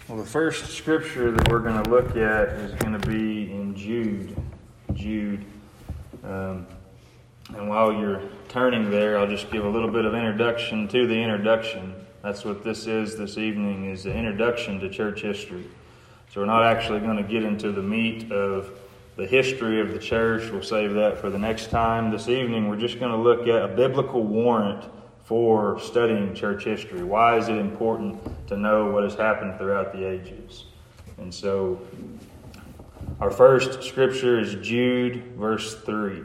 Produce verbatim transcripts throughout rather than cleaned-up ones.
Well, the first scripture that we're going to look at is going to be in Jude. Jude. Um, and while you're turning there, I'll just give a little bit of introduction to the introduction. That's what this is this evening, is the introduction to church history. So we're not actually going to get into the meat of the history of the church. We'll save that for the next time. This evening, we're just going to look at a biblical warrant for studying church history. Why is it important to know what has happened throughout the ages? And so, our first scripture is Jude, verse three.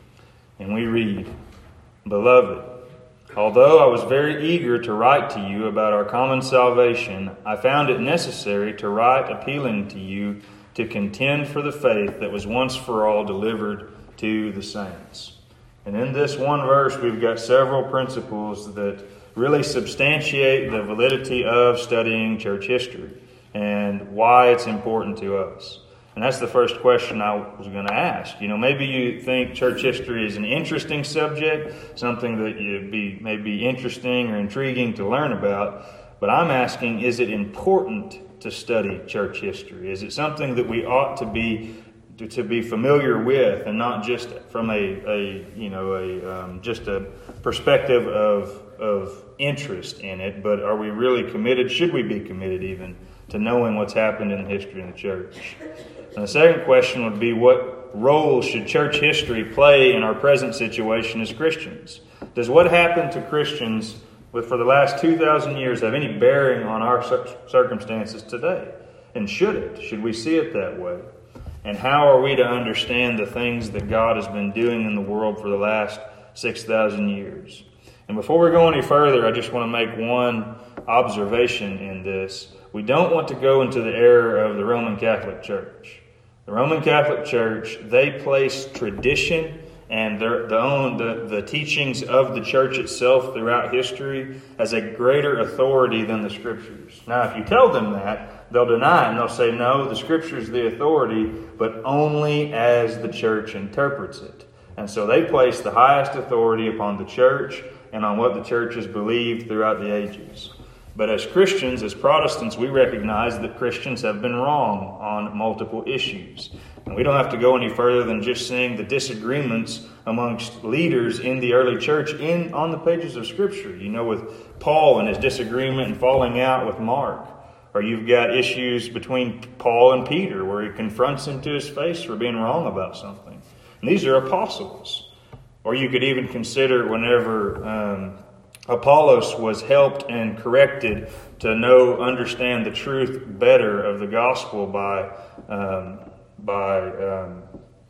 And we read, "Beloved, although I was very eager to write to you about our common salvation, I found it necessary to write appealing to you to contend for the faith that was once for all delivered to the saints." And in this one verse, we've got several principles that really substantiate the validity of studying church history and why it's important to us. And that's the first question I was going to ask. You know, maybe you think church history is an interesting subject, something that you'd be maybe interesting or intriguing to learn about. But I'm asking, is it important to study church history? Is it something that we ought to be To, to be familiar with, and not just from a, a you know a um, just a perspective of of interest in it, but are we really committed? Should we be committed even to knowing what's happened in the history of the church? And the second question would be, what role should church history play in our present situation as Christians? Does what happened to Christians with for the last two thousand years have any bearing on our circumstances today? And should it? Should we see it that way? And how are we to understand the things that God has been doing in the world for the last six thousand years? And before we go any further, I just want to make one observation in this. We don't want to go into the error of the Roman Catholic Church. The Roman Catholic Church, they place tradition and their, the, own, the, the teachings of the church itself throughout history as a greater authority than the Scriptures. Now, if you tell them that, they'll deny it, and they'll say, no, the Scripture is the authority, but only as the church interprets it. And so they place the highest authority upon the church and on what the church has believed throughout the ages. But as Christians, as Protestants, we recognize that Christians have been wrong on multiple issues. And we don't have to go any further than just seeing the disagreements amongst leaders in the early church in on the pages of Scripture. You know, with Paul and his disagreement and falling out with Mark. Or you've got issues between Paul and Peter where he confronts him to his face for being wrong about something. And these are apostles. Or you could even consider whenever um, Apollos was helped and corrected to know, understand the truth better of the gospel by, um, by um,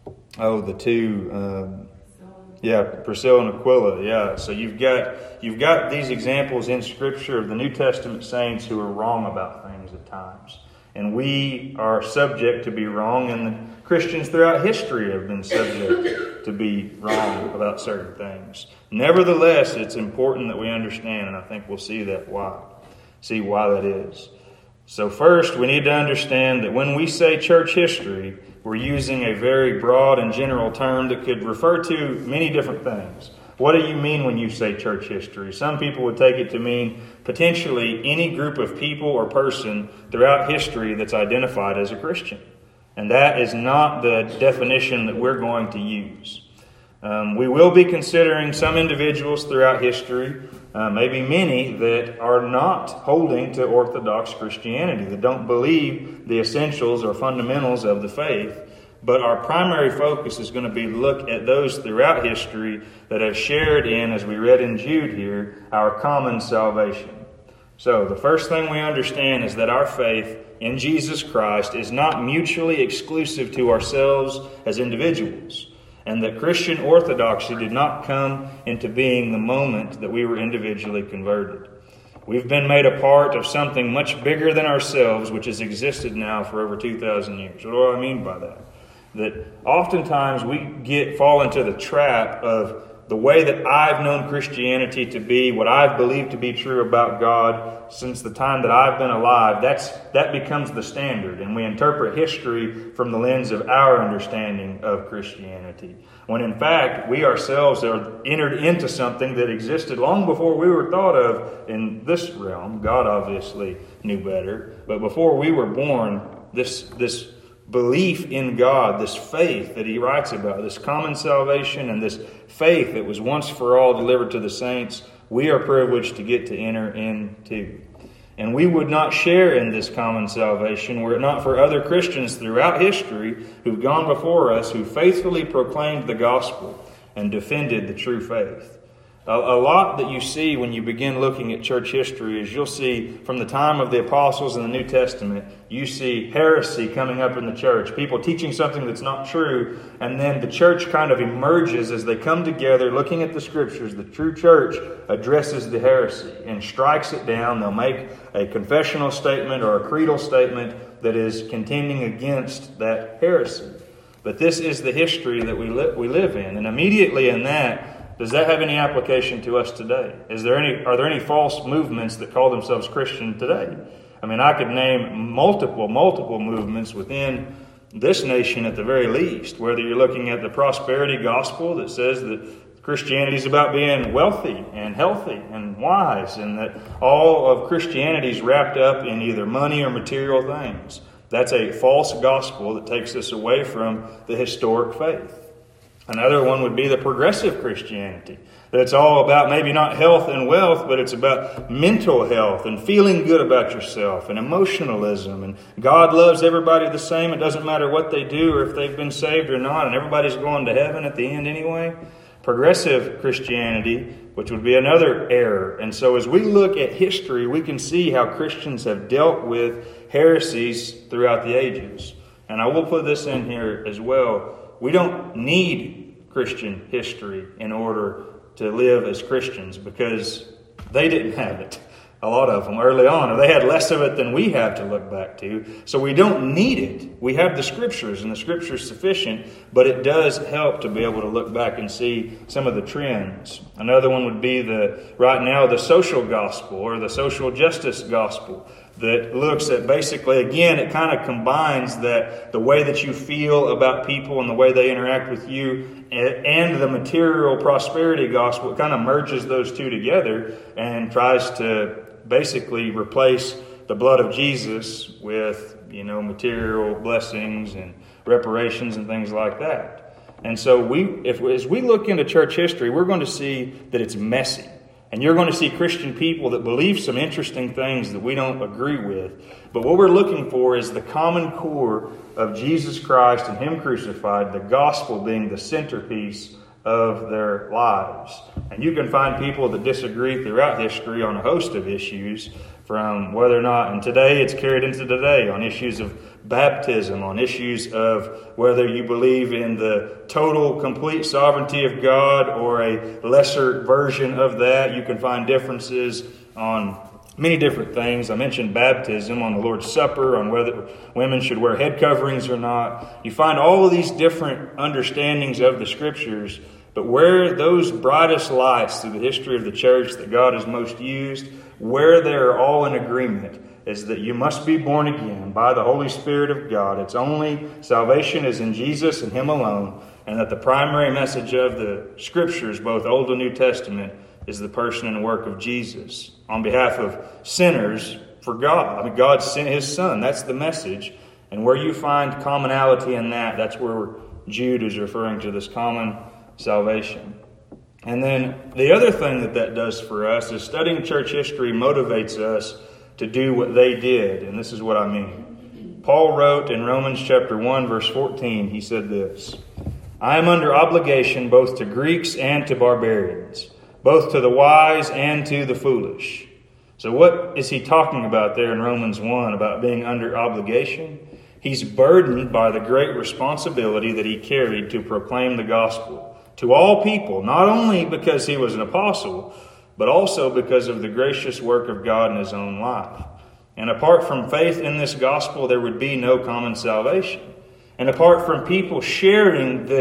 oh, the two... Um, Yeah, Priscilla and Aquila, yeah. So you've got you've got these examples in Scripture of the New Testament saints who are wrong about things at times. And we are subject to be wrong, and the Christians throughout history have been subject to be wrong about certain things. Nevertheless, it's important that we understand, and I think we'll see that why. See why that is. So first, we need to understand that when we say church history, we're using a very broad and general term that could refer to many different things. What do you mean when you say church history? Some people would take it to mean potentially any group of people or person throughout history that's identified as a Christian. And that is not the definition that we're going to use. Um, we will be considering some individuals throughout history, uh, maybe many, that are not holding to Orthodox Christianity, that don't believe the essentials or fundamentals of the faith. But our primary focus is going to be to look at those throughout history that have shared in, as we read in Jude here, our common salvation. So the first thing we understand is that our faith in Jesus Christ is not mutually exclusive to ourselves as individuals. And that Christian orthodoxy did not come into being the moment that we were individually converted. We've been made a part of something much bigger than ourselves, which has existed now for over two thousand years. What do I mean by that? That oftentimes we get fall into the trap of the way that I've known Christianity to be, what I've believed to be true about God since the time that I've been alive, that's that becomes the standard. And we interpret history from the lens of our understanding of Christianity. When in fact, we ourselves are entered into something that existed long before we were thought of in this realm. God obviously knew better. But before we were born, this this belief in God, this faith that he writes about, this common salvation and this faith that was once for all delivered to the saints, we are privileged to get to enter into. And we would not share in this common salvation were it not for other Christians throughout history who've gone before us, who faithfully proclaimed the gospel and defended the true faith. A lot that you see when you begin looking at church history is you'll see from the time of the apostles in the New Testament, you see heresy coming up in the church, people teaching something that's not true, and then the church kind of emerges as they come together looking at the scriptures. The true church addresses the heresy and strikes it down. They'll make a confessional statement or a creedal statement that is contending against that heresy. But this is the history that we, li- we live in, and immediately in that, does that have any application to us today? Is there any? Are there any false movements that call themselves Christian today? I mean, I could name multiple, multiple movements within this nation at the very least, whether you're looking at the prosperity gospel that says that Christianity is about being wealthy and healthy and wise, and that all of Christianity is wrapped up in either money or material things. That's a false gospel that takes us away from the historic faith. Another one would be the progressive Christianity. That it's all about maybe not health and wealth, but it's about mental health and feeling good about yourself and emotionalism. And God loves everybody the same. It doesn't matter what they do or if they've been saved or not. And everybody's going to heaven at the end anyway. Progressive Christianity, which would be another error. And so as we look at history, we can see how Christians have dealt with heresies throughout the ages. And I will put this in here as well. We don't need Christian history in order to live as Christians because they didn't have it, a lot of them early on, or they had less of it than we have to look back to. So we don't need it. We have the Scriptures, and the Scriptures sufficient, but it does help to be able to look back and see some of the trends. Another one would be the right now the social gospel or the social justice gospel. That looks at basically, again, it kind of combines that the way that you feel about people and the way they interact with you and the material prosperity gospel. It kind of merges those two together and tries to basically replace the blood of Jesus with, you know, material blessings and reparations and things like that. And so we, if as we look into church history, we're going to see that it's messy. And you're going to see Christian people that believe some interesting things that we don't agree with. But what we're looking for is the common core of Jesus Christ and Him crucified, the gospel being the centerpiece of their lives. And you can find people that disagree throughout history on a host of issues, from whether or not, and today it's carried into today, on issues of baptism, on issues of whether you believe in the total, complete sovereignty of God or a lesser version of that. You can find differences on many different things. I mentioned baptism, on the Lord's Supper, on whether women should wear head coverings or not. You find all of these different understandings of the Scriptures, but where those brightest lights through the history of the church that God has most used, where they're all in agreement, is that you must be born again by the Holy Spirit of God. It's only salvation is in Jesus and Him alone, and that the primary message of the Scriptures, both Old and New Testament, is the person and work of Jesus on behalf of sinners for God. I mean, God sent His Son. That's the message. And where you find commonality in that, that's where Jude is referring to this common salvation. And then the other thing that that does for us is studying church history motivates us to do what they did. And this is what I mean. Paul wrote in Romans chapter one, verse fourteen, he said this, "I am under obligation both to Greeks and to barbarians, both to the wise and to the foolish." So what is he talking about there in Romans one about being under obligation? He's burdened by the great responsibility that he carried to proclaim the gospel to all people, not only because he was an apostle, but also because of the gracious work of God in his own life. And apart from faith in this gospel, there would be no common salvation. And apart from people sharing this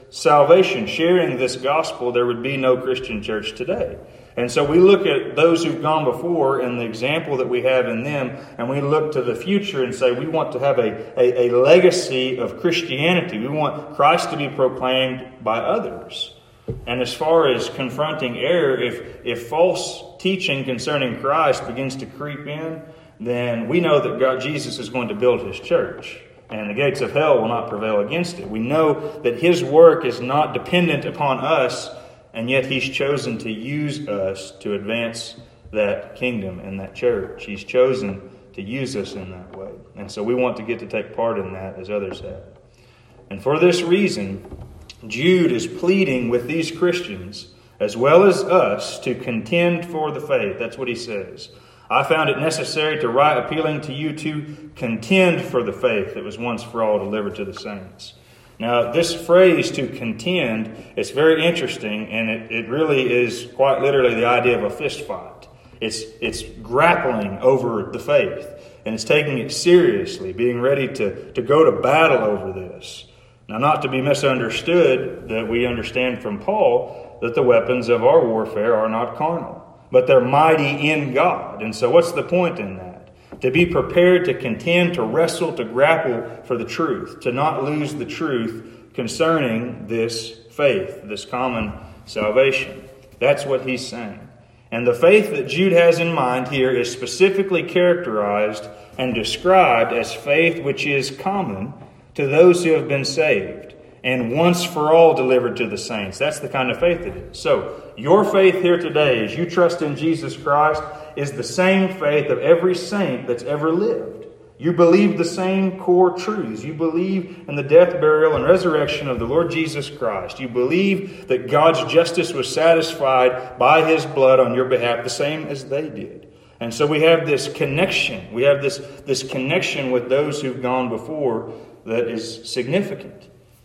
salvation, sharing this gospel, there would be no Christian church today. And so we look at those who've gone before and the example that we have in them, and we look to the future and say we want to have a, a, a legacy of Christianity. We want Christ to be proclaimed by others. And as far as confronting error, if, if false teaching concerning Christ begins to creep in, then we know that God, Jesus is going to build His church. And the gates of hell will not prevail against it. We know that His work is not dependent upon us, and yet He's chosen to use us to advance that kingdom and that church. He's chosen to use us in that way. And so we want to get to take part in that as others have. And for this reason, Jude is pleading with these Christians, as well as us, to contend for the faith. That's what he says. I found it necessary to write appealing to you to contend for the faith that was once for all delivered to the saints. Now, this phrase, to contend, is very interesting, and it, it really is quite literally the idea of a fist fight. It's, it's grappling over the faith, and it's taking it seriously, being ready to, to go to battle over this. Now, not to be misunderstood, that we understand from Paul that the weapons of our warfare are not carnal, but they're mighty in God. And so what's the point in that? To be prepared to contend, to wrestle, to grapple for the truth, to not lose the truth concerning this faith, this common salvation. That's what he's saying. And the faith that Jude has in mind here is specifically characterized and described as faith which is common to those who have been saved and once for all delivered to the saints. That's the kind of faith it is. So, your faith here today, as you trust in Jesus Christ, is the same faith of every saint that's ever lived. You believe the same core truths. You believe in the death, burial, and resurrection of the Lord Jesus Christ. You believe that God's justice was satisfied by His blood on your behalf, the same as they did. And so we have this connection. We have this, this connection with those who've gone before that is significant.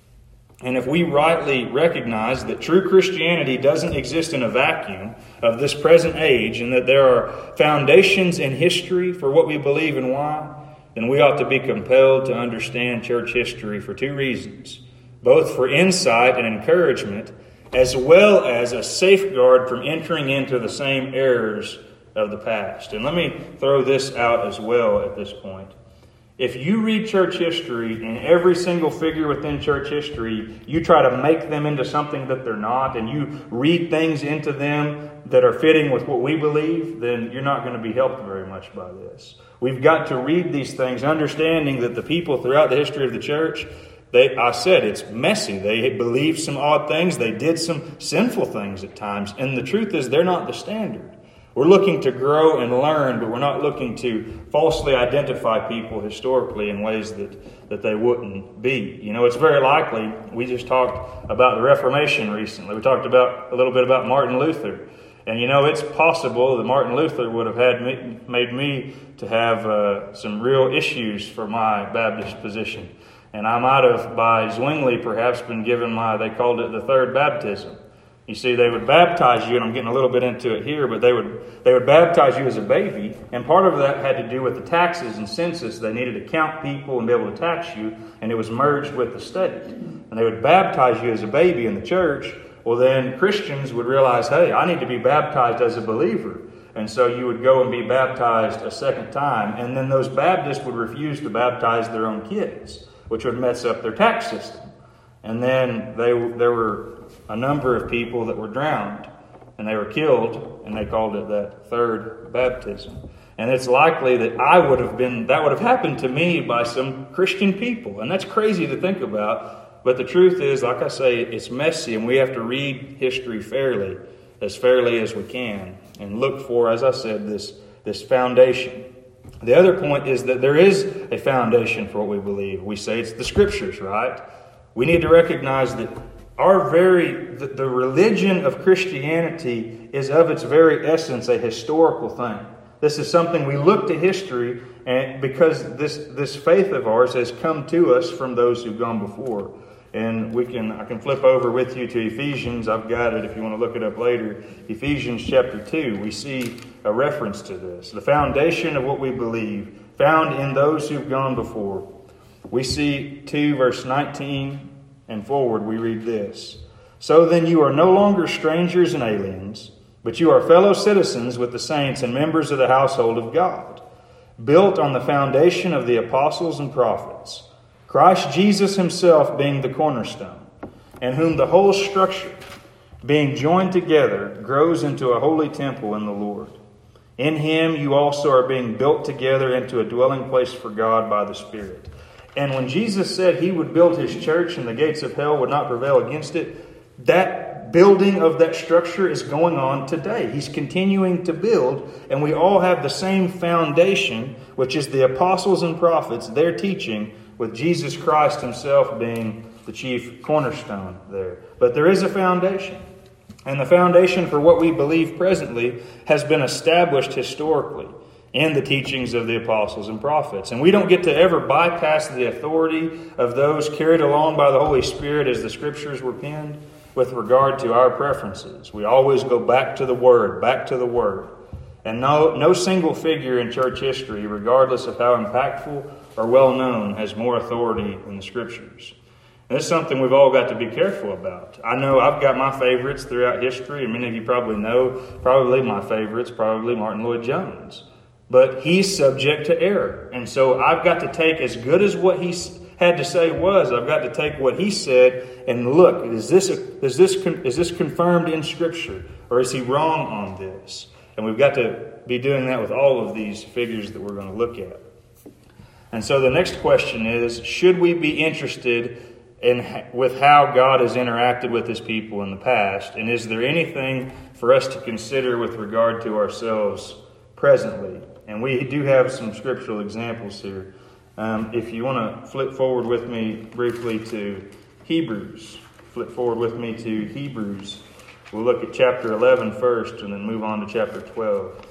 And if we rightly recognize that true Christianity doesn't exist in a vacuum of this present age, and that there are foundations in history for what we believe and why, then we ought to be compelled to understand church history for two reasons. Both for insight and encouragement, as well as a safeguard from entering into the same errors of the past. And let me throw this out as well at this point. If you read church history and every single figure within church history, you try to make them into something that they're not, and you read things into them that are fitting with what we believe, then you're not going to be helped very much by this. We've got to read these things, understanding that the people throughout the history of the church, they, I said, it's messy. They believed some odd things. They did some sinful things at times. And the truth is, they're not the standard. We're looking to grow and learn, but we're not looking to falsely identify people historically in ways that, that they wouldn't be. You know, it's very likely, we just talked about the Reformation recently. We talked about a little bit about Martin Luther. And you know, it's possible that Martin Luther would have had me, made me to have uh, some real issues for my Baptist position. And I might have, by Zwingli, perhaps been given my, they called it the third baptism. You see, they would baptize you, and I'm getting a little bit into it here, but they would they would baptize you as a baby, and part of that had to do with the taxes and census. They needed to count people and be able to tax you, and it was merged with the state. And they would baptize you as a baby in the church. Well, then Christians would realize, hey, I need to be baptized as a believer. And so you would go and be baptized a second time, and then those Baptists would refuse to baptize their own kids, which would mess up their tax system. And then they there were a number of people that were drowned, and they were killed, and they called it that third baptism. And it's likely that I would have been, that would have happened to me by some Christian people. And that's crazy to think about. But the truth is, like I say, it's messy, and we have to read history fairly, as fairly as we can, and look for, as I said, this, this foundation. The other point is that there is a foundation for what we believe. We say it's the Scriptures, right? We need to recognize that Our very, the, the religion of Christianity is of its very essence a historical thing. This is something we look to history, and because this, this faith of ours has come to us from those who've gone before. And we can I can flip over with you to Ephesians. I've got it if you want to look it up later. Ephesians chapter two, we see a reference to this. The foundation of what we believe, found in those who've gone before. We see two verse nineteen and forward we read this. So then you are no longer strangers and aliens, but you are fellow citizens with the saints and members of the household of God, built on the foundation of the apostles and prophets, Christ Jesus himself being the cornerstone, in whom the whole structure, being joined together, grows into a holy temple in the Lord. In him you also are being built together into a dwelling place for God by the Spirit. And when Jesus said he would build his church and the gates of hell would not prevail against it, that building of that structure is going on today. He's continuing to build, and we all have the same foundation, which is the apostles and prophets, their teaching, with Jesus Christ himself being the chief cornerstone there. But there is a foundation. And the foundation for what we believe presently has been established historically in the teachings of the apostles and prophets. And we don't get to ever bypass the authority of those carried along by the Holy Spirit as the Scriptures were penned with regard to our preferences. We always go back to the Word, back to the Word. And no, no single figure in church history, regardless of how impactful or well-known, has more authority than the Scriptures. And this is something we've all got to be careful about. I know I've got my favorites throughout history, and many of you probably know, probably my favorites, probably Martin Lloyd-Jones. But he's subject to error. And so I've got to take, as good as what he had to say was, I've got to take what he said and look, is this, is this, is this confirmed in Scripture? Or is he wrong on this? And we've got to be doing that with all of these figures that we're going to look at. And so the next question is, should we be interested in with how God has interacted with his people in the past? And is there anything for us to consider with regard to ourselves presently? And we do have some scriptural examples here. Um, if you want to flip forward with me briefly to Hebrews, flip forward with me to Hebrews. We'll look at chapter eleven first and then move on to chapter twelve.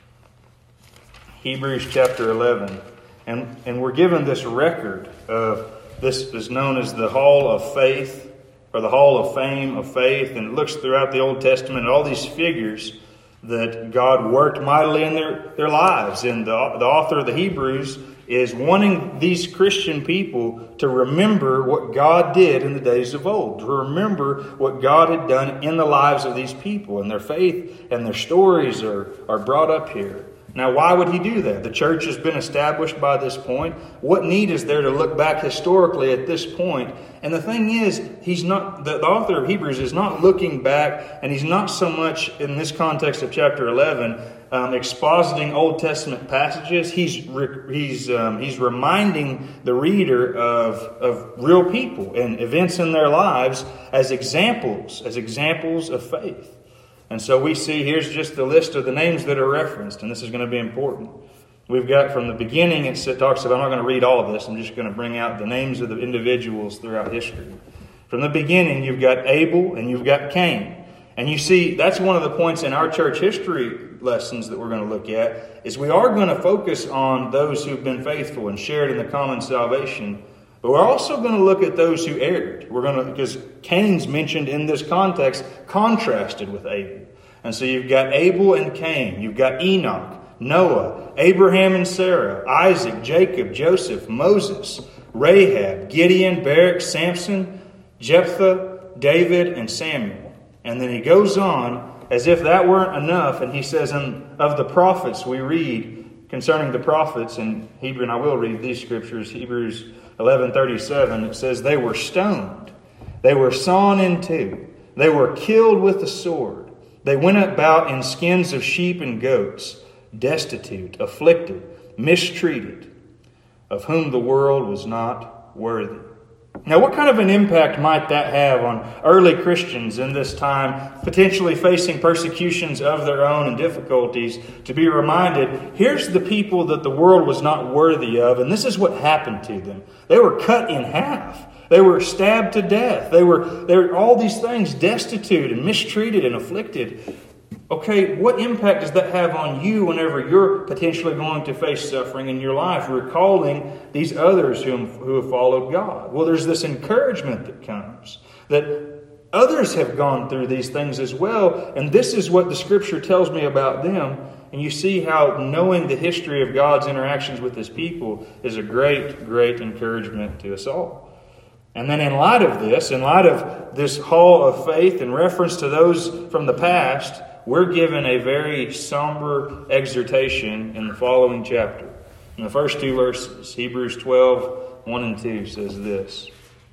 Hebrews chapter eleven. And, and we're given this record of, this is known as the Hall of Faith, or the Hall of Fame of Faith. And it looks throughout the Old Testament at all these figures that God worked mightily in their, their lives. And the, the author of the Hebrews is wanting these Christian people to remember what God did in the days of old, to remember what God had done in the lives of these people, and their faith and their stories are, are brought up here. Now, why would he do that? The church has been established by this point. What need is there to look back historically at this point? And the thing is, he's not, the, the author of Hebrews is not looking back, and he's not so much in this context of chapter eleven, um, expositing Old Testament passages. He's re, he's um, he's reminding the reader of of real people and events in their lives as examples, as examples of faith. And so we see, here's just the list of the names that are referenced, and this is going to be important. We've got from the beginning, it talks about, I'm not going to read all of this, I'm just going to bring out the names of the individuals throughout history. From the beginning, you've got Abel and you've got Cain. And you see, that's one of the points in our church history lessons that we're going to look at, is we are going to focus on those who've been faithful and shared in the common salvation. But we're also going to look at those who erred. We're going to, because Cain's mentioned in this context, contrasted with Abel. And so you've got Abel and Cain. You've got Enoch, Noah, Abraham and Sarah, Isaac, Jacob, Joseph, Moses, Rahab, Gideon, Barak, Samson, Jephthah, David, and Samuel. And then he goes on as if that weren't enough. And he says, and of the prophets we read concerning the prophets in Hebrew, and I will read these scriptures, Hebrews eleven thirty-seven, it says, they were stoned, they were sawn in two, they were killed with the sword. They went about in skins of sheep and goats, destitute, afflicted, mistreated, of whom the world was not worthy. Now, what kind of an impact might that have on early Christians in this time, potentially facing persecutions of their own and difficulties, to be reminded, here's the people that the world was not worthy of, and this is what happened to them. They were cut in half. They were stabbed to death. They were, they were all these things, destitute and mistreated and afflicted. Okay, what impact does that have on you whenever you're potentially going to face suffering in your life, recalling these others who, who have followed God? Well, there's this encouragement that comes, that others have gone through these things as well, and this is what the Scripture tells me about them. And you see how knowing the history of God's interactions with His people is a great, great encouragement to us all. And then in light of this, in light of this hall of faith in reference to those from the past, we're given a very somber exhortation in the following chapter. In the first two verses, Hebrews twelve, one and two says this.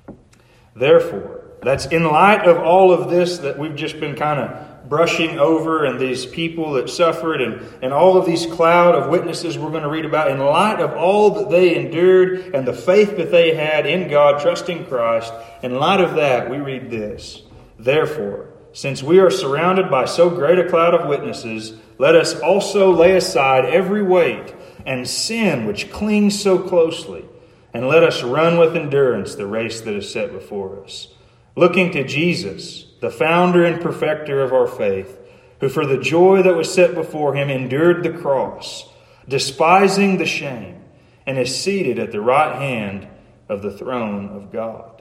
Therefore, that's in light of all of this that we've just been kind of brushing over, and these people that suffered, and, and all of these cloud of witnesses we're going to read about, in light of all that they endured and the faith that they had in God, trusting Christ, in light of that, we read this. Therefore, since we are surrounded by so great a cloud of witnesses, let us also lay aside every weight and sin which clings so closely, and let us run with endurance the race that is set before us, looking to Jesus, the founder and perfecter of our faith, who for the joy that was set before him endured the cross, despising the shame, and is seated at the right hand of the throne of God.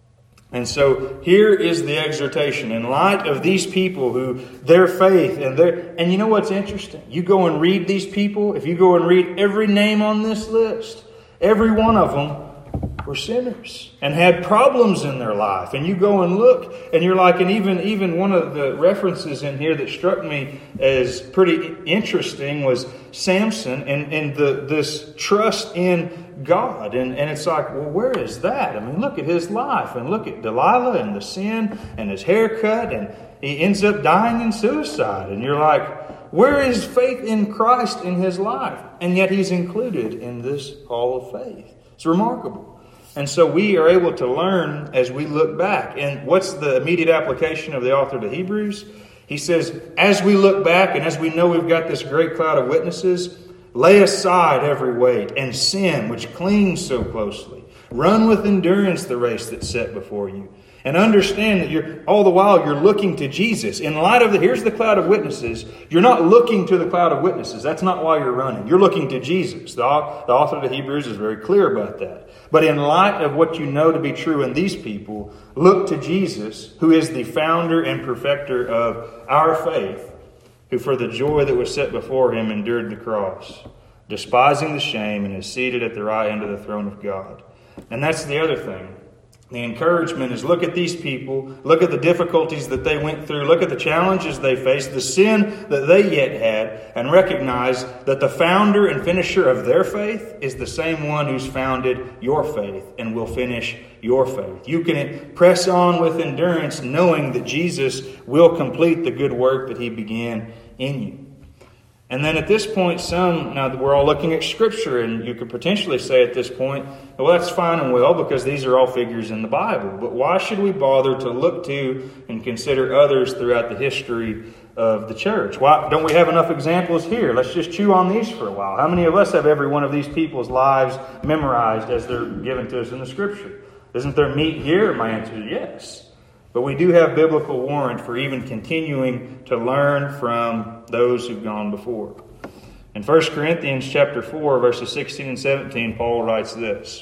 And so here is the exhortation in light of these people who their faith and their, and you know what's interesting? You go and read these people, if you go and read every name on this list, every one of them were sinners and had problems in their life. And you go and look, and you're like, and even, even one of the references in here that struck me as pretty interesting was Samson and, and the, this trust in God. And, and it's like, well, where is that? I mean, look at his life, and look at Delilah and the sin and his haircut, and he ends up dying in suicide. And you're like, where is faith in Christ in his life? And yet he's included in this hall of faith. It's remarkable. And so we are able to learn as we look back. And what's the immediate application of the author to Hebrews? He says, as we look back and as we know we've got this great cloud of witnesses, lay aside every weight and sin which clings so closely. Run with endurance the race that's set before you. And understand that you're all the while you're looking to Jesus. In light of the, here's the cloud of witnesses. You're not looking to the cloud of witnesses. That's not why you're running. You're looking to Jesus. The, the author of the Hebrews is very clear about that. But in light of what you know to be true in these people, look to Jesus, who is the founder and perfecter of our faith, who for the joy that was set before him endured the cross, despising the shame, and is seated at the right hand of the throne of God. And that's the other thing. The encouragement is look at these people, look at the difficulties that they went through, look at the challenges they faced, the sin that they yet had, and recognize that the founder and finisher of their faith is the same one who's founded your faith and will finish your faith. You can press on with endurance knowing that Jesus will complete the good work that he began in you. And then at this point, some, now that we're all looking at Scripture, and you could potentially say at this point, well, that's fine and well because these are all figures in the Bible. But why should we bother to look to and consider others throughout the history of the church? Why don't we have enough examples here? Let's just chew on these for a while. How many of us have every one of these people's lives memorized as they're given to us in the Scripture? Isn't there meat here? My answer is yes. But we do have biblical warrant for even continuing to learn from those who've gone before. In First Corinthians chapter four, verses sixteen and seventeen, Paul writes this.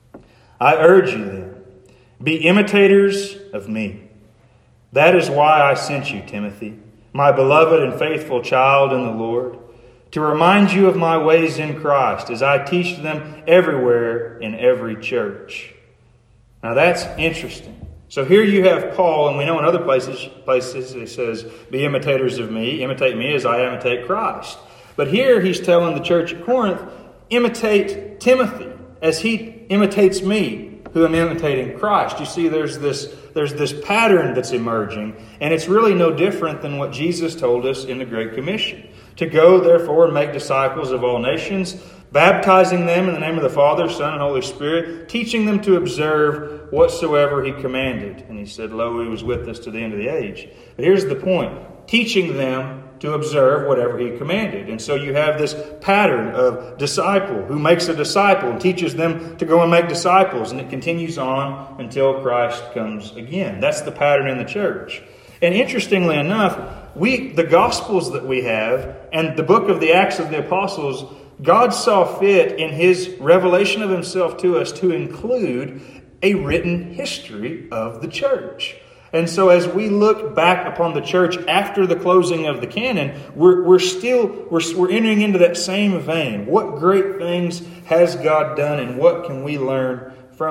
I urge you then, be imitators of me. That is why I sent you, Timothy, my beloved and faithful child in the Lord, to remind you of my ways in Christ as I teach them everywhere in every church. Now that's interesting. So here you have Paul, and we know in other places, places he says, be imitators of me, imitate me as I imitate Christ. But here he's telling the church at Corinth, imitate Timothy as he imitates me, who am imitating Christ. You see, there's this, there's this pattern that's emerging, and it's really no different than what Jesus told us in the Great Commission. To go, therefore, and make disciples of all nations, baptizing them in the name of the Father, Son, and Holy Spirit, teaching them to observe whatsoever he commanded. And he said, lo, he was with us to the end of the age. But here's the point. Teaching them to observe whatever he commanded. And so you have this pattern of disciple who makes a disciple and teaches them to go and make disciples. And it continues on until Christ comes again. That's the pattern in the church. And interestingly enough, we the Gospels that we have and the book of the Acts of the Apostles, God saw fit in his revelation of himself to us to include a written history of the church. And so as we look back upon the church after the closing of the canon, we're, we're still, we're, we're entering into that same vein. What great things has God done and what can we learn from them?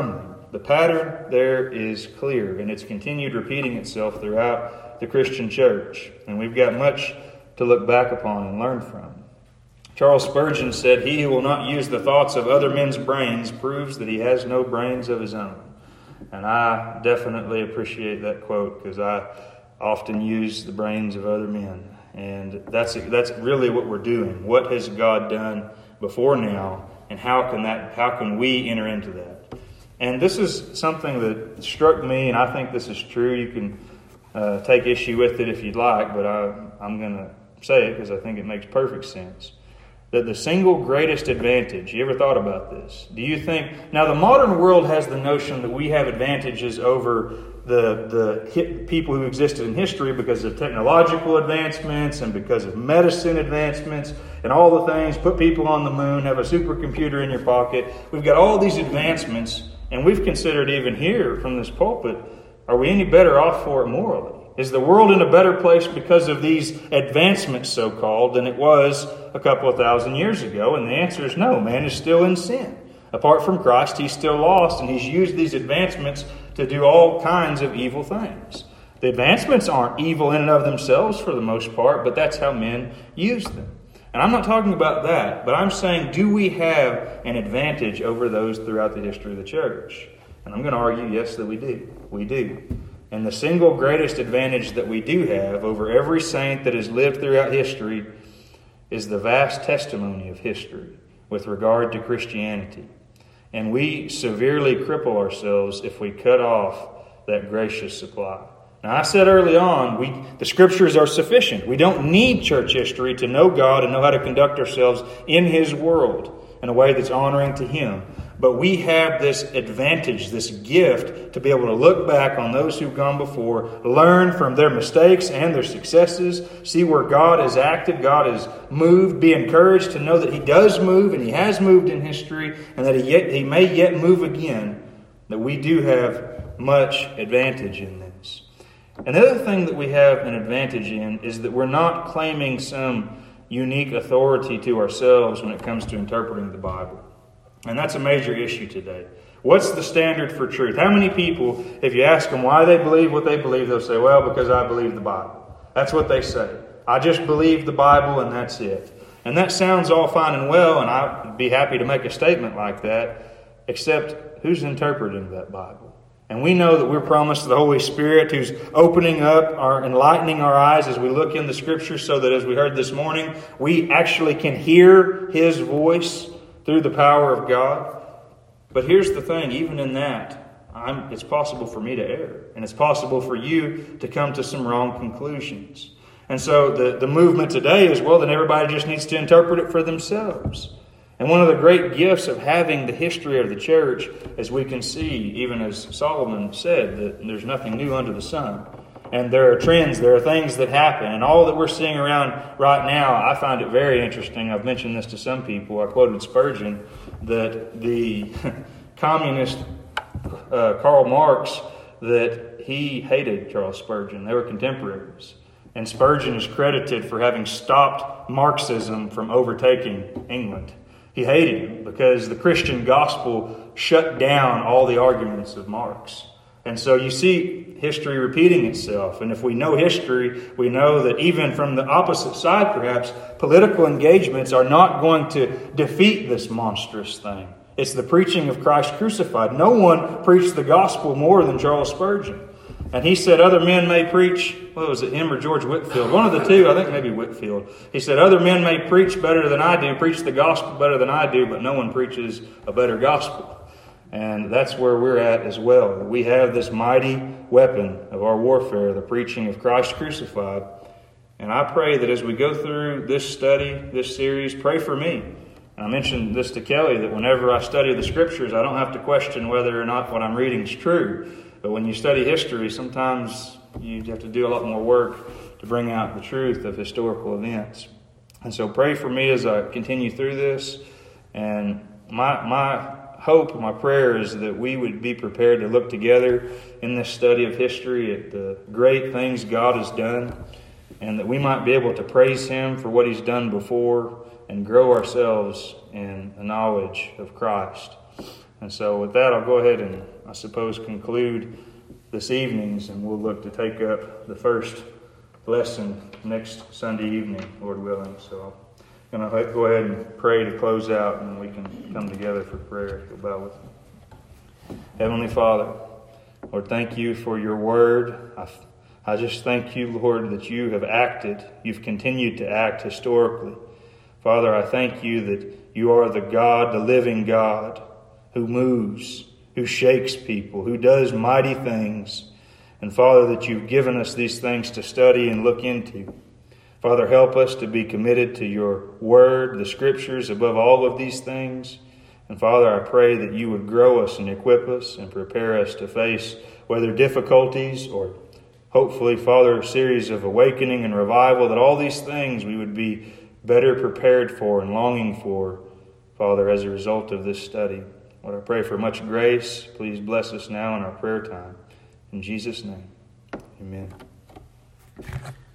The pattern there is clear, and it's continued repeating itself throughout the Christian church. And we've got much to look back upon and learn from. Charles Spurgeon said, "He who will not use the thoughts of other men's brains proves that he has no brains of his own." And I definitely appreciate that quote, because I often use the brains of other men. And that's that's really what we're doing. What has God done before now, and how can that how can we enter into that? And this is something that struck me, and I think this is true. You can uh, take issue with it if you'd like, but I, I'm going to say it because I think it makes perfect sense. That the single greatest advantage, you ever thought about this? Do you think, now the modern world has the notion that we have advantages over the the people who existed in history because of technological advancements and because of medicine advancements and all the things, put people on the moon, have a supercomputer in your pocket. We've got all these advancements, and we've considered even here from this pulpit, are we any better off for it morally? Is the world in a better place because of these advancements, so-called, than it was a couple of thousand years ago? And the answer is no. Man is still in sin. Apart from Christ, he's still lost, and he's used these advancements to do all kinds of evil things. The advancements aren't evil in and of themselves for the most part, but that's how men use them. And I'm not talking about that, but I'm saying, do we have an advantage over those throughout the history of the church? And I'm going to argue, yes, that we do. We do. And the single greatest advantage that we do have over every saint that has lived throughout history is the vast testimony of history with regard to Christianity. And we severely cripple ourselves if we cut off that gracious supply. Now, I said early on, we the Scriptures are sufficient. We don't need church history to know God and know how to conduct ourselves in His world in a way that's honoring to Him. But we have this advantage, this gift, to be able to look back on those who've gone before, learn from their mistakes and their successes, see where God has acted, God has moved, be encouraged to know that He does move and He has moved in history, and that He, yet, he may yet move again, that we do have much advantage in this. And the other thing that we have an advantage in is that we're not claiming some unique authority to ourselves when it comes to interpreting the Bible. And that's a major issue today. What's the standard for truth? How many people, if you ask them why they believe what they believe, they'll say, well, because I believe the Bible. That's what they say. I just believe the Bible and that's it. And that sounds all fine and well, and I'd be happy to make a statement like that, except who's interpreting that Bible? And we know that we're promised the Holy Spirit who's opening up, our, enlightening our eyes as we look in the Scriptures so that, as we heard this morning, we actually can hear His voice through the power of God. But here's the thing, even in that, I'm, it's possible for me to err. And it's possible for you to come to some wrong conclusions. And so the, the movement today is, well, then everybody just needs to interpret it for themselves. And one of the great gifts of having the history of the church, as we can see, even as Solomon said, that there's nothing new under the sun. And there are trends, there are things that happen. And all that we're seeing around right now, I find it very interesting. I've mentioned this to some people. I quoted Spurgeon, that the communist uh, Karl Marx, that he hated Charles Spurgeon. They were contemporaries. And Spurgeon is credited for having stopped Marxism from overtaking England. He hated him because the Christian gospel shut down all the arguments of Marx. And so you see history repeating itself. And if we know history, we know that even from the opposite side, perhaps, political engagements are not going to defeat this monstrous thing. It's the preaching of Christ crucified. No one preached the gospel more than Charles Spurgeon. And he said other men may preach, what was it, him or George Whitefield? One of the two, I think maybe Whitefield. He said other men may preach better than I do, preach the gospel better than I do, but no one preaches a better gospel. And that's where we're at as well. We have this mighty weapon of our warfare, the preaching of Christ crucified. And I pray that as we go through this study, this series, pray for me. And I mentioned this to Kelly, that whenever I study the Scriptures, I don't have to question whether or not what I'm reading is true. But when you study history, sometimes you have to do a lot more work to bring out the truth of historical events. And so pray for me as I continue through this. And my my hope, my prayer is that we would be prepared to look together in this study of history at the great things God has done, and that we might be able to praise Him for what He's done before and grow ourselves in the knowledge of Christ. And so with that, I'll go ahead and, I suppose, conclude this evening's, and we'll look to take up the first lesson next Sunday evening, Lord willing. So I'm going to go ahead and pray to close out, and we can come together for prayer. If you'll bow with me. Heavenly Father, Lord, thank you for your word. I, I just thank you, Lord, that you have acted. You've continued to act historically. Father, I thank you that you are the God, the living God, who moves, who shakes people, who does mighty things. And Father, that you've given us these things to study and look into. Father, help us to be committed to your word, the scriptures, above all of these things. And Father, I pray that you would grow us and equip us and prepare us to face whether difficulties or hopefully, Father, a series of awakening and revival, that all these things we would be better prepared for and longing for, Father, as a result of this study. Lord, I pray for much grace. Please bless us now in our prayer time. In Jesus' name, amen.